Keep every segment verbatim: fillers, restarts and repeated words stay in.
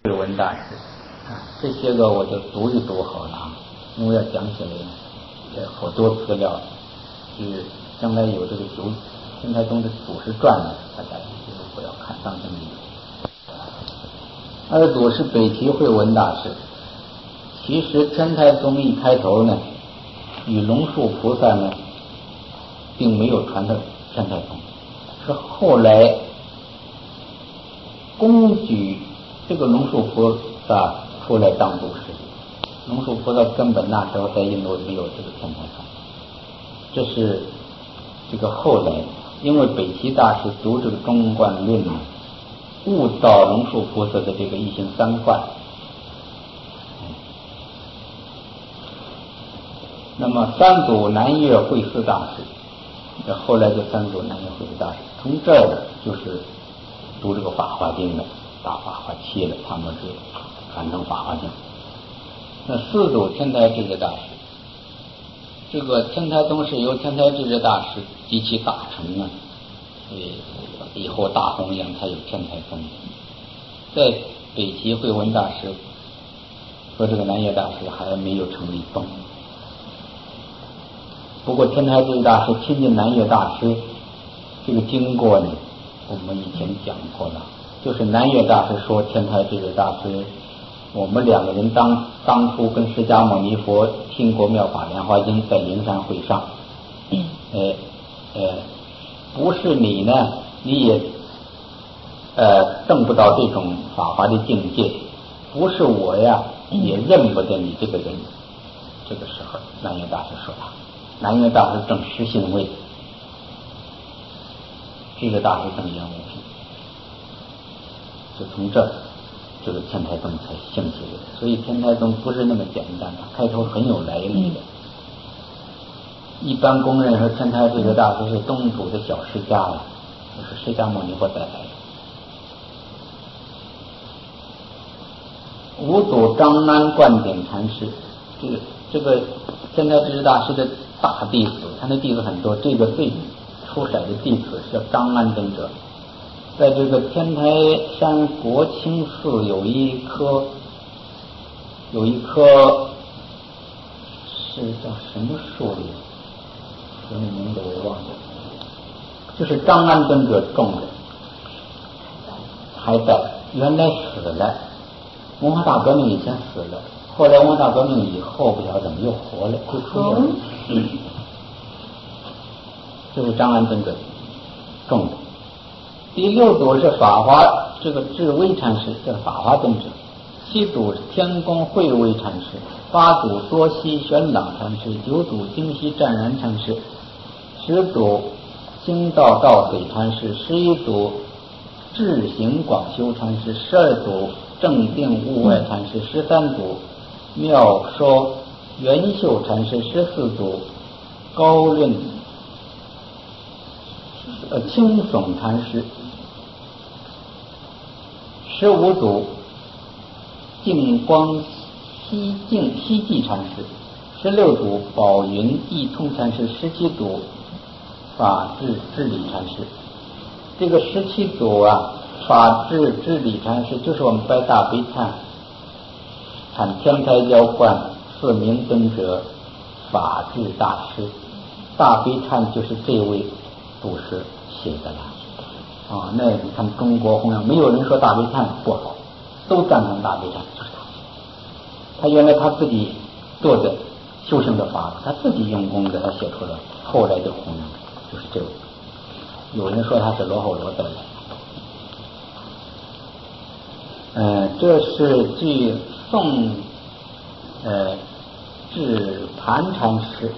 慧文大师啊，这些个我就读一读好了啊，因为要讲起来也好多资料，是将来有这个九天台宗的祖师传呢，大家如果要看当真理。二祖是北齐慧文大师，其实天台宗一开头呢，与龙树菩萨呢，并没有传到天台宗，是后来公举这个龙树菩萨出来当祖师。龙树菩萨根本那时候在印度没有这个天台宗，这是这个后来，因为北齐大师读这个中观论呢，悟到龙树菩萨的这个一行三观。那么三祖南岳慧思大师，这后来就三祖南岳慧思大师，从这儿就是读这个法华经的，大法华七了，他们是传承法华经。那四祖天台智者大师，这个天台宗是由天台智者大师及其大成啊，所以以后大弘扬才有天台宗。在北齐慧文大师和这个南岳大师还没有成立宗。不过天台智者大师亲近南岳大师这个经过呢，我们以前讲过了，就是南岳大师说天台智者大师，我们两个人当当初跟释迦牟尼佛听过妙法莲华经，在灵山会上，呃呃，不是你呢，你也呃证不到这种法华的境界，不是我呀，也认不得你这个人。这个时候南岳大师说他，南岳大师正实性位，智者大师正言无凭，就从这儿这个天台宗才兴起的。所以天台宗不是那么简单的，开头很有来历的。一般公认说天台智者大师是东土的小释迦了，就是释迦牟尼佛带来的。五祖张安灌顶禅师，这个这个天台智者大师的大弟子，他的弟子很多，这个最出色的弟子是张安尊者。在这个天台山国清寺有一棵有一棵是叫什么树里，什么名字我忘了，就是张安尊者种的，还在，原来死了，文化大革命以前死了，后来文化大革命以后不晓得怎么又活了，就出现了。嗯，就是张安尊者种的。第六祖是法华这个智微禅师，这是法华尊者。七祖是天宫慧微禅师，八祖多西玄朗禅师，九祖京西湛然禅师，十祖兴道道水禅师，十一祖智行广修禅师，十二祖正定物外禅师，十三祖妙说元秀禅师，十四祖高论呃青耸禅师，十五祖净光西净西寂禅师，十六祖宝云义通禅师，十七祖法治智理禅师。这个十七祖啊，法治智理禅师就是我们拜大悲忏产天台教观四明尊者法治大师，大悲忏就是这位祖师写的了啊。那你看中国弘扬，没有人说大悲忏不好，都赞成大悲忏，就是他。他原来他自己做的修行的法，他自己用功的，他写出了，后来就弘扬，就是这位。有人说他是罗睺罗带来的。呃，这是据宋呃智盘禅师，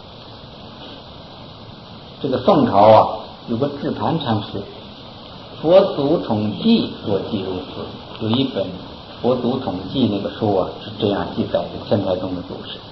这个宋朝啊有个智盘禅师，佛祖统记所记如此，有一本佛祖统记那个书啊是这样记载的，天台宗的祖师。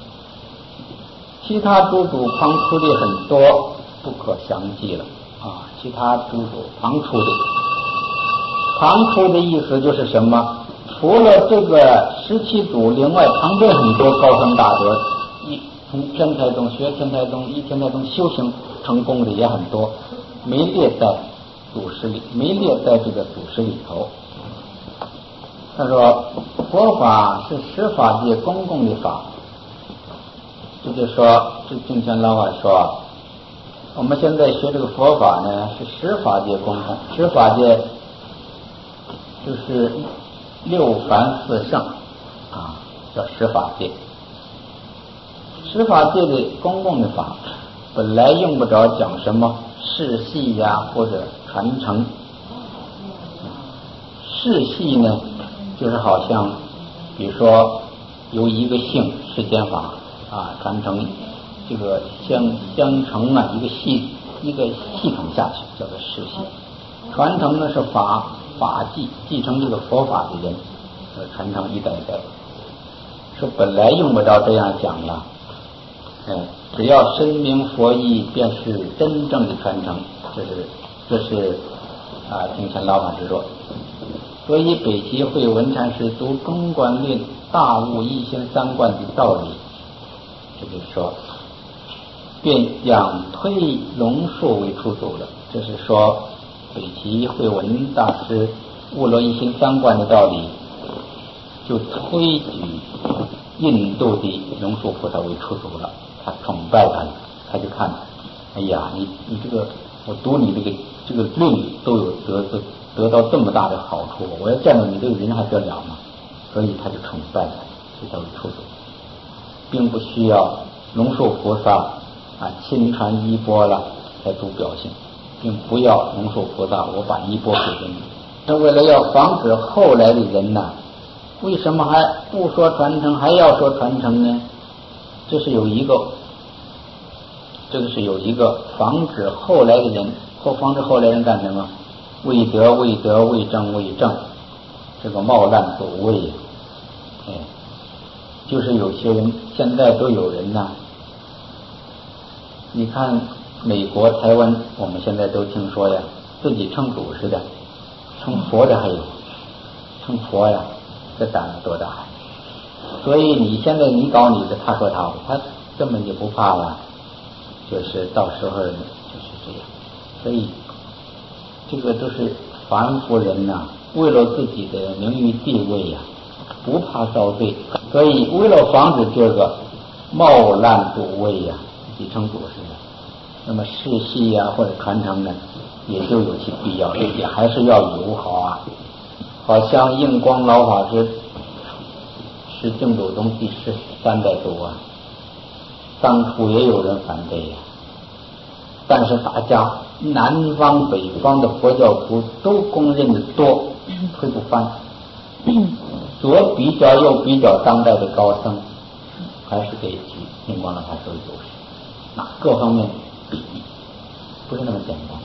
其他诸祖旁出的很多，不可详记了啊。其他诸祖旁出的，旁出的意思就是什么？除了这个十七祖，另外旁边很多高僧大德，一从天台宗学天台宗，依天台宗修行成功的也很多，没列在祖师里，没列在这个祖师里头。 他说佛法是十法界公共的法，这就说这净泉老法说，我们现在学这个佛法呢是十法界公共，十法界就是六凡四圣啊，叫十法界。十法界的公共的法本来用不着讲什么世系呀或者传承，世系呢就是好像比如说由一个姓世间法啊传承这个相相承啊一个系一个系统下去叫做世系，传承呢是法法继继承这个佛法的人呃传承一代一代，说本来用不着这样讲了，嗯，只要深明佛意便是真正的传承，这是这是啊净泉老法师说。所以北齐慧文禅师读中观论大悟一心三观的道理，这就是说便仰推龙树为出祖了，这是说北齐慧文大师悟了一心三观的道理，就推举印度的龙树菩萨为出祖了，他崇拜他了，他就看，哎呀，你你这个我读你这个这个论都有得得得到这么大的好处，我要见到你这个人还得了吗？所以他就崇拜他，所以他为出祖，并不需要龙树菩萨啊亲传衣钵了才读表现，并不要龙树菩萨我把衣钵给了你。那为了要防止后来的人呢，为什么还不说传承还要说传承呢？这是有一个这个是有一个防止后来的人，或防止后来人干什么？为德为德为正为正，这个冒滥走位呀，哎，就是有些人现在都有人呐，你看美国台湾我们现在都听说呀，自己称祖师的，称佛的还有，称佛呀，这胆子多大呀！所以你现在你搞你的，他说他他根本就不怕了，就是到时候就是这样。所以这个都是凡夫人呐、啊，为了自己的名誉地位呀、啊，不怕遭罪。所以为了防止这个冒滥祖位呀、啊，自己称祖师的，那么世系呀、啊、或者传承呢，也就有其必要，也还是要友好啊。好像印光老法师是净土宗第十三代祖啊，当初也有人反对呀、啊，但是大家南方北方的佛教徒都公认的多，推不翻。左比较右比较当代的高僧，还是给印光老法师为祖师，那各方面比例不是那么简单。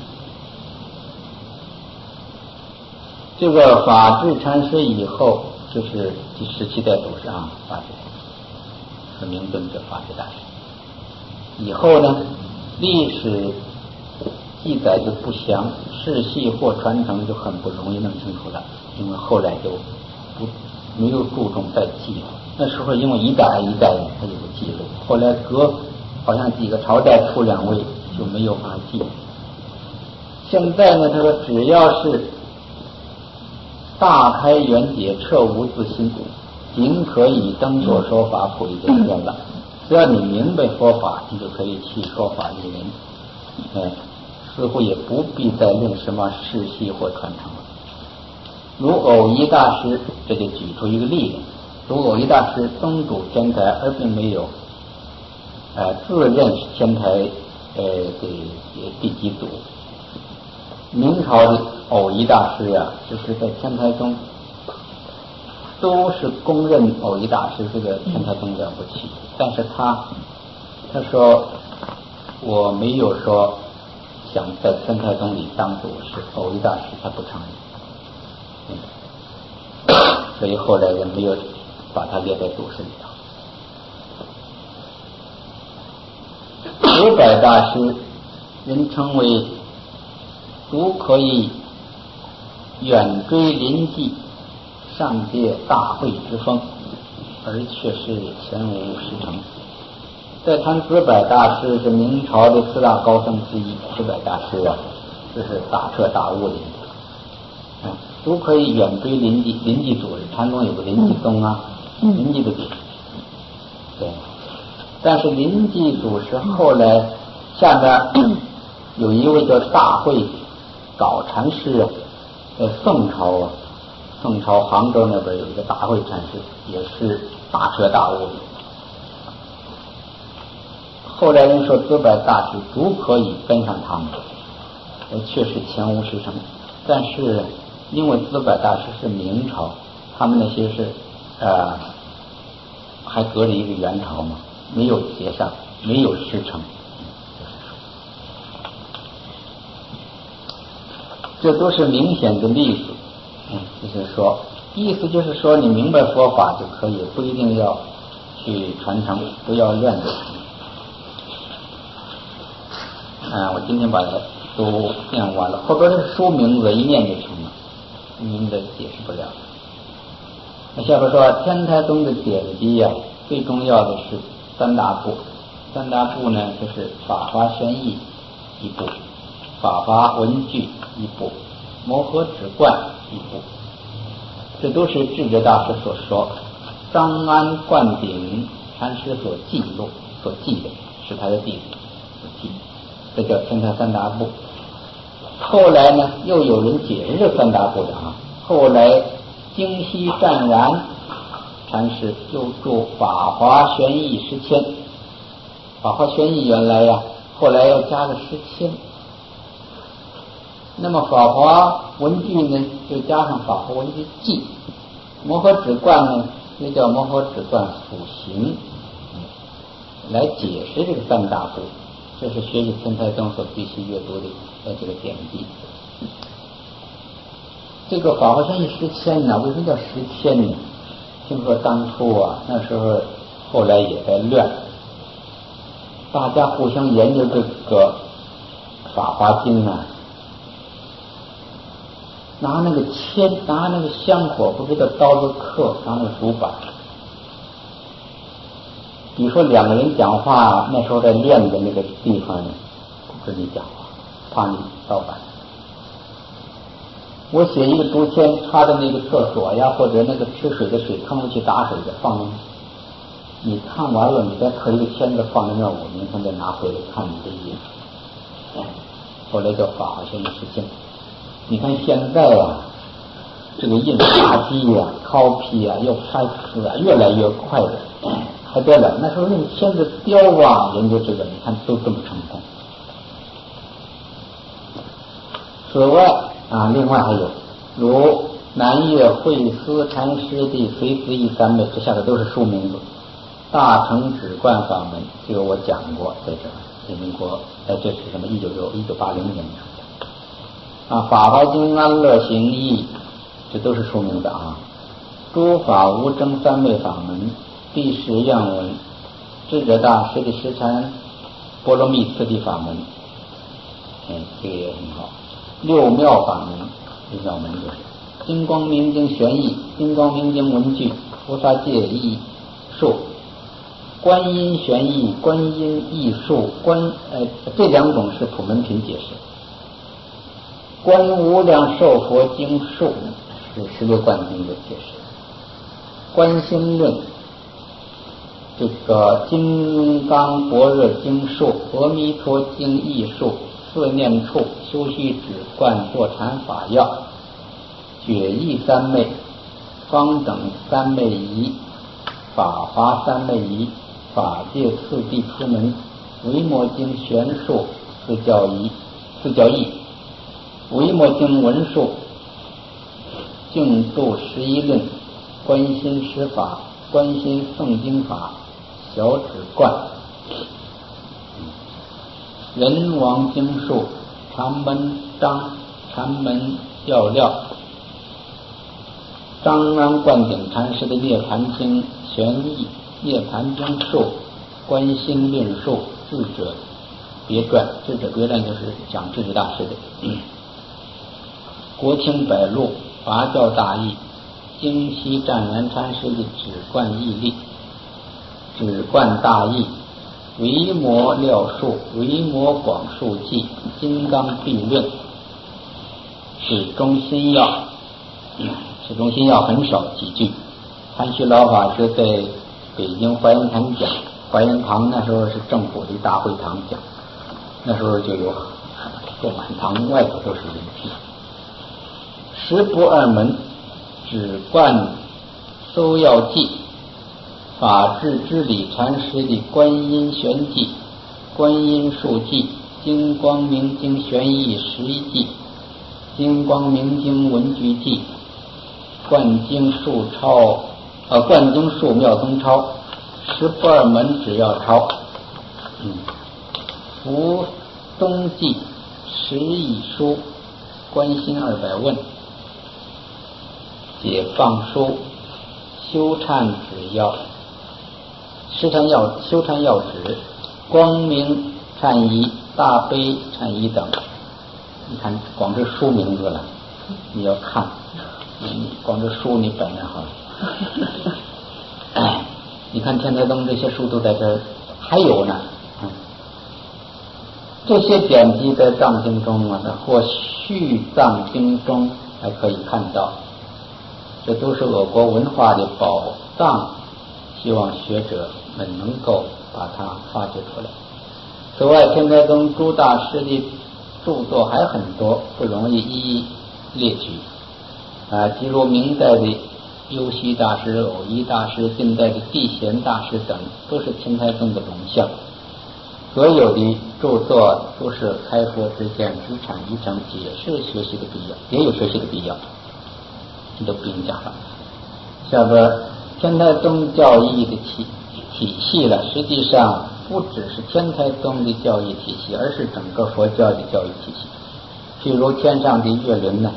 这个法智禅师以后就是第十七代祖师啊，法智是明顿者法智大师。以后呢，历史记载就不详，世系或传承就很不容易弄清楚了，因为后来就不没有注重再记了。那时候因为一代一代他就不记录，后来隔好像几个朝代出两位就没有法记。现在呢，他说只要是大开圆解彻无自心，仅可以当作说法普利真见了。只要你明白佛法，你就可以去说法利人。哎，似乎也不必再论什么世系或传承了。如偶一大师，这就举出一个例子。如偶一大师宗主天台，而并没有呃自认是天台呃的第几祖。明朝的偶一大师呀、啊，就是在天台宗都是公认偶一大师这个天台宗了不起，但是他他说我没有说想在天台宗里当祖师，偶一大师他不承认、嗯，所以后来人没有把他列在祖师里头。智百大师人称为独可以远追临济，上借大会之风，而却是前无实成。再谈智百大师是明朝的四大高僧之一，智百大师啊，这是大彻大悟的人。嗯， 都可以远追临济，临济主禅宗有个临济宗啊， 嗯、 临济的主，对。但是临济主是后来下面有一位叫大慧搞禅师啊，在宋朝啊，宋朝杭州那边有一个大慧禅师，也是大彻大悟的。后来人说资白大师足可以跟上他们，呃，确实前无实成。但是因为资白大师是明朝，他们那些是呃还隔着一个元朝嘛，没有协上，没有师承。这都是明显的例子，嗯，就是说，意思就是说，你明白佛法就可以，不一定要去传承，不要乱的。嗯，我今天把它都念完了，后边的书名字一念就成了，您的解释不了。那下边说天台宗的典籍呀、啊，最重要的是三大部，三大部呢就是《法华玄义》一部，《法华文具》一部，《摩诃止观》一部，这都是智者大师所说，张安灌顶禅师所记录、所记的，是他的弟子所记的。这叫天台三大部。后来呢，又有人解释这三大部的啊。后来京西湛然禅师又著《法华玄义十千》，《法华玄义》原来呀，后来要加个十千。那么《法华文具》呢，就加上《法华文具记》，《摩诃止观》呢，又叫《摩诃止观辅行》，来解释这个三大部。这是学习天台宗所必须阅读的呃这个典籍。这个《法华玄义十千》呢，为什么叫十千呢？听说当初啊，那时候后来也在乱，大家互相研究这个《法华经》啊，拿那个铅，拿那个香火，不知道刀子刻，拿那个竹板。比如说两个人讲话，那时候在练的那个地方呢，不跟你讲话，怕你盗版。我写一个竹签插在那个厕所呀，或者那个吃水的水坑去打水的放进去，你看完了，你再刻一个签子放在那儿，我明天再拿回来看你的意思。后来叫法华玄义十千。你看现在啊，这个印刷机呀、copy 啊、要拍字啊，越来越快的。还得了，那时候用签子雕啊，研究这个，你看都这么成功。此外啊，另外还有如南岳慧思禅师的随思义三昧，这下头都是书名字。大乘止观法门，这个我讲过，在这儿，在民国，哎，这是什么？一九六一九八零年的啊，《法华经》安乐行义，这都是书名的啊。诸法无争三昧法门。第十愿文，智者大师的十禅波罗蜜次第法门，哎，这个也很好。六妙法门，六妙门就是金光明经玄义、金光明经文具、菩萨戒义术、观音玄义、观音义术、观呃这两种是普门品解释。观无量寿佛经术是十六观经的解释。观心论。这个金刚般若经术、阿弥陀经义术、四念处、修须止观坐禅法要、觉义三昧、方等三昧仪、法华三昧仪、法界次第出门、维摩经玄术、四教仪、四教义、维摩经文术、净度十一论、观心师法、观心诵经法、小止观、人王经术、禅门章、禅门要料、张安灌顶禅师的涅盘经玄义、涅盘经术、观心论术、智者别传，智者别传就是讲智者大师的。嗯、国清百录、法教大义、京西湛然禅师的止观义例、止观大义、维摩料术、维摩广述记、金刚谛论、始终心要、 市中心要很少几句。谭旭老法师在北京怀仁堂讲，怀仁堂那时候是政府的大会堂讲，那时候就有坐满堂，外头都是人听。十不二门，只观搜要记，法治之理禅师的观音玄记、观音术记、金光明经玄义十一记、金光明经文具记、灌经术抄呃灌经术妙宗抄，十不二门只要抄。嗯，福东记、十义书、观心二百问、解放书、修忏旨要、施禅要修禅要旨、光明忏仪、大悲忏仪等。你看光这书名字了，你要看，你光这书你本来好了。你看天台宗这些书都在这儿，还有呢。嗯，这些典籍在藏经中啊，或续藏经中还可以看到，这都是我国文化的宝藏，希望学者们能够把它发掘出来。此外，天台宗诸大师的著作还很多，不容易一一列举啊，即如明代的幽虚大师、偶一大师，近代的地贤大师等，都是天台宗的龙象。所有的著作都是开佛之见、知禅一成，也是学习的必要，也有学习的必要，这都不用讲了。下边天台宗教义的体体系了，实际上不只是天台宗的教义体系，而是整个佛教的教育体系。譬如天上的月轮呢，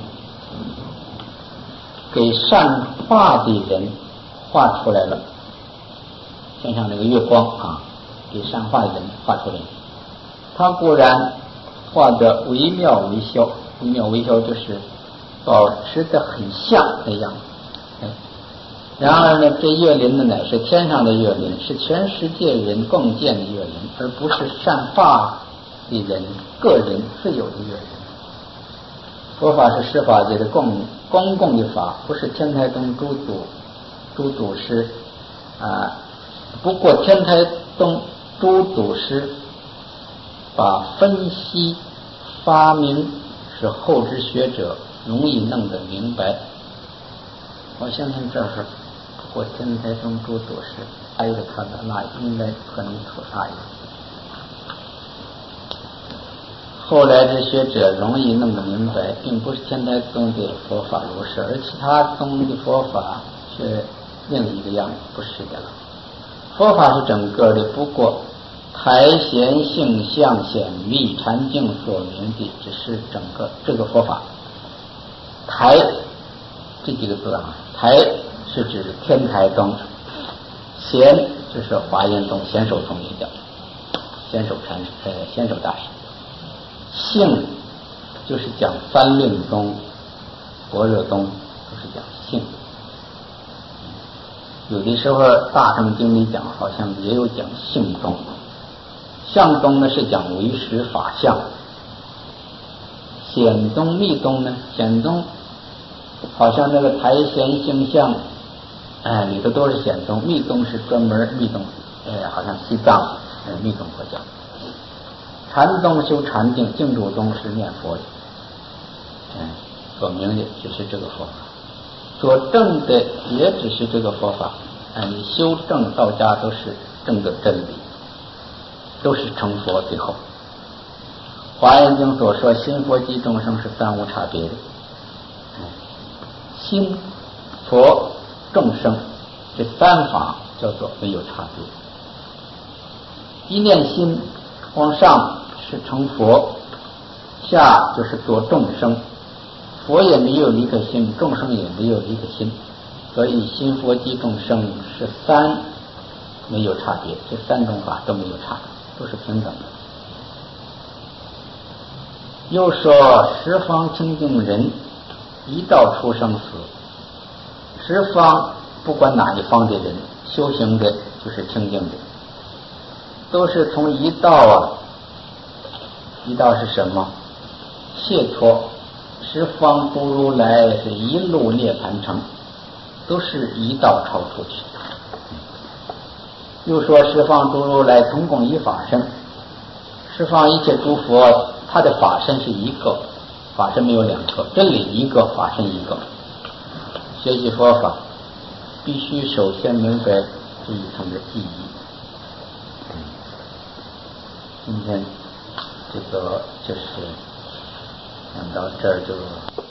给善化的人画出来了，天上那个月光啊，给善化的人画出来，他固然画得惟妙惟肖，惟妙惟肖就是保持得很像那样。然而呢，这月轮呢乃是天上的月轮，是全世界人共建的月轮，而不是善化的人个人自有的月轮。佛法是施法界的共公共的法，不是天台宗诸祖诸祖师啊。不过天台宗诸祖师把分析发明使后知学者容易弄得明白。我相信这是不过天台宗诸祖师挨着他的那应该可能可大一点。后来之学者容易弄得明白，并不是天台宗的佛法如是，而其他宗的佛法却另一个样子，不是的了。佛法是整个的，不过台贤性相显密禅境所明的只是整个这个佛法。台这几个字啊，台是指天台宗，贤就是华严宗贤首宗也叫贤首禅呃贤首大师。性就是讲三论宗、般若宗，都是讲性。有的时候大乘经里讲，好像也有讲性宗。相宗呢是讲唯识法相，显宗密宗呢，显宗好像那个台贤性相，哎，里头都是显宗，密宗是专门密宗，哎，好像西藏呃密宗佛教。禅宗修禅定，净土宗是念佛的，嗯，所明的只是这个佛法，所证的也只是这个佛法。哎，你修正道家都是证的真理，都是成佛。最后，华严经所说心佛及众生是三无差别的，嗯，心、佛、众生这三法叫做没有差别。一念心往上是成佛，下就是做众生，佛也没有离开心，众生也没有离开心，所以心佛及众生是三没有差别，这三种法都没有差别，都是平等的。又说十方清净人一道出生死，十方不管哪一方的人修行的就是清净的，都是从一道啊，一道是什么？解脱， 十方诸如来是一路涅盘城，都是一道超出去。又说十方诸如来同共一法身，十方一切诸佛他的法身是一个，法身没有两个，真理一个，法身一个。学习佛法必须首先明白这一层的意义。今天这个就是讲到这儿就